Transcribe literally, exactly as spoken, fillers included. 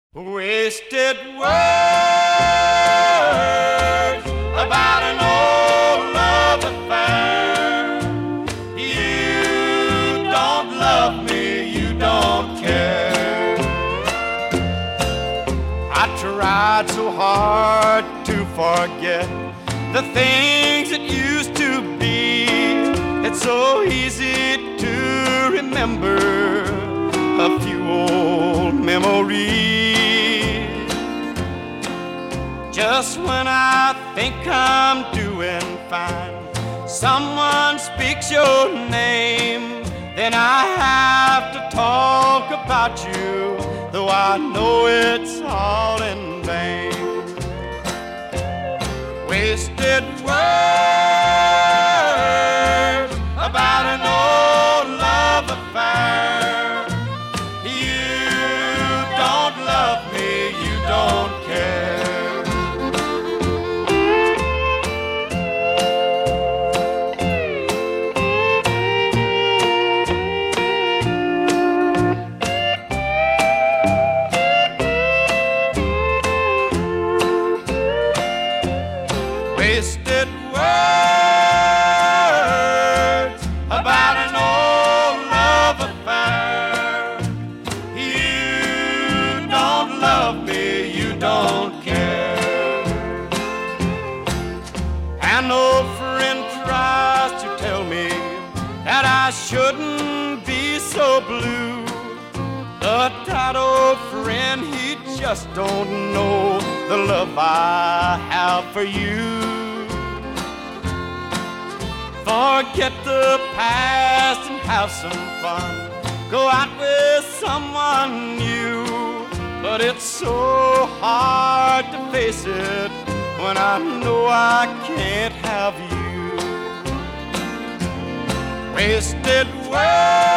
Wasted words about an old love affair. You don't love me, you don't care. I tried so hard to forget the things that used to be. It's so easy to remember a few old memories. Just when I think I'm doing fine, someone speaks your name, then I have to talk about you, though I know it's all in vain. Wasted words about an old love affair. You don't love me, you don't care. Wasted words about an old love affair. You don't love me, you don't care. An old friend tries to tell me that I shouldn't be so blue, but that old friend, he just don't know the love I have for you. Forget the past and have some fun. Go out with someone new. But it's so hard to face it when I know I can't have you. Wasted words